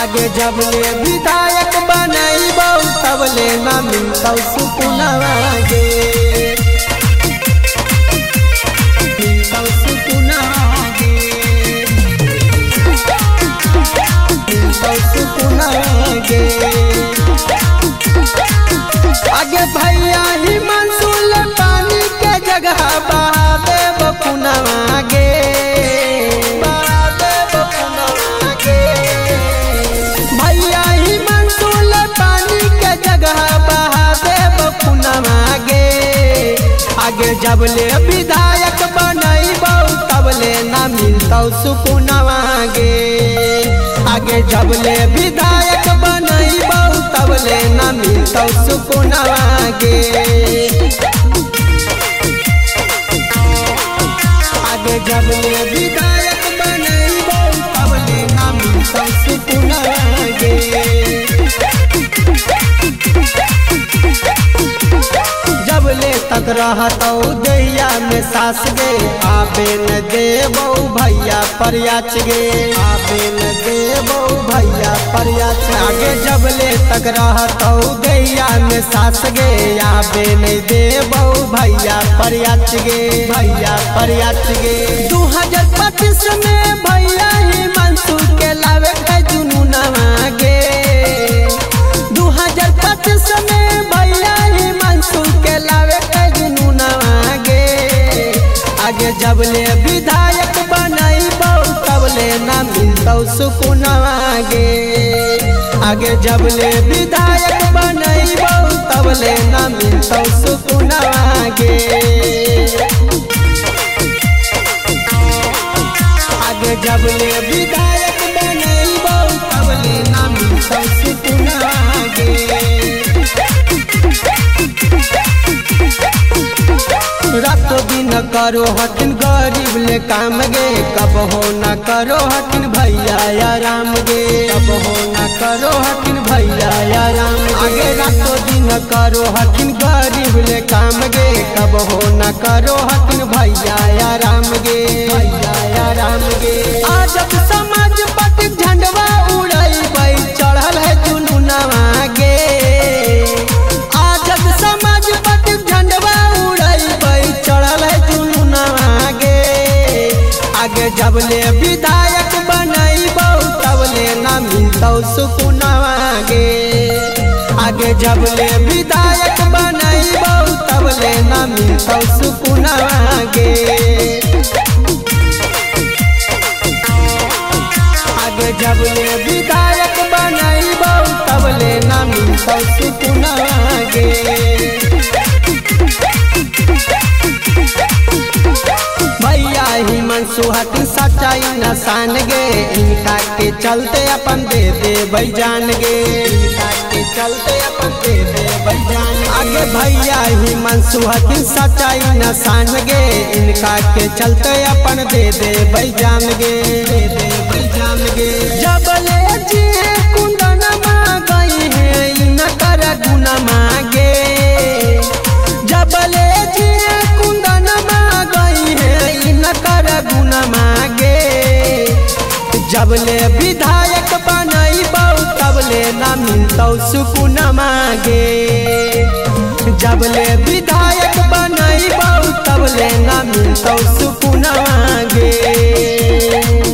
आगे जबले विधायक बनैबौ तबले ना मिलतौ सुकुनवा गे मिलतौ सुकुनवा गे मिलतौ सुकुनवा गे आगे भैया ही मंसूल पानी के जगह बहा देब पुनवा गे बहा देब पुनवा गे भैया ही मंसूल पानी के जगह बहा देब पुनवा गे आगे जबले विधायक बनैबौ तबले ना मिलतौ सुकुनवा गे आगे जबले विधायक बनैबौ तबले ना मिलतौ सुकुनवा गे आगे जबले विधायक बनैबौ तबले ना मिलतौ सुकुनवा गे जबले तक रहतौ दैया में सास गे आबे न देबौ भैया परयाच गे आबे न देबौ भैया परयाच आगे जबले तक रहतौ दैया में सास गे आबे न देबौ भैया परयाच गे भैया परयाच गे 2025 में भैया ही मंसूर के लावे के जुनूनवा गे 2025 में भैया ही मंसूर के लावे के जुनूनवा गे आगे जबले विधायक बनैबौ तबले ना मिलतौ सुकुनवा गे आगे जबले विधायक बनैबौ तबले ना मिलतौ सुकुनवा गे आगे जबले विधायक बनैबौ तबले ना मिलतौ सुकुनवा गे रातों दिन करो हटिन गरीब ले काम गे कब हो न करो हटिन भैया या राम गे कब हो न करो हटिन भैया या राम आगे रातों दिन करो हटिन गरीब ले काम गे कब हो न करो हटिन भैया या राम गे भैया या राम गे आज समाज पट झंडवा उड़ैबै चढ़ल है जुनूनवा गे आज समाज पट झंडवा उड़ैबै चढ़ल है जुनूनवा गे आगे जबले विधायक बनैबौ तबले ना मिलतौ सुकुनवा गे आगे जबले विधायक बनैबौ तबले ना मिलतौ सुकुनवा गे आगे जबले विधायक बनैबौ तबले ना मिलतौ सुकुनवा गे भैया ही मंसूहत सच्चाई नसान गे इनका के चलते अपन दे देबै जान गे इनका के चलते अपन दे देबै जान आगे भैया ही मंसूहत सच्चाई नसान गे इनका के चलते अपन दे देबै जान गे दे देबै जान गे जबले जी कुंदनमा गई है इनकर गुनमा गे जबले जी कुंदनमा गई है इनकर गुनमा गे जबले विधायक बनैबौ तबले ना मिलतौ सुकुनवा गे जबले विधायक बनैबौ तबले ना मिलतौ सुकुनवा गे।